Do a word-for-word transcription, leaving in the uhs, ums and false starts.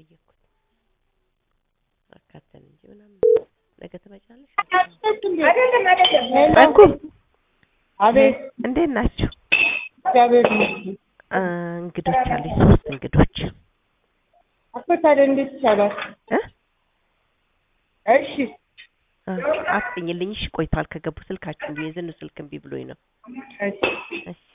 ጠየቅኩት አካተን እንጂ ምናምን ነገ ትመጫለሽ አይደለም አይደለም አንኩ አቤት እንዴት ናችሁ እግዚአብሔር እንግዶች አሉ ሶስት እንግዶች አፈታደ እንዴት ይቻላል እ እሺ አጥኝልኝ እሺ ቆይቷል ከገቡ ስልካችሁ የዘኑ ስልክ እምቢ ብሎኝ ነው እሺ እሺ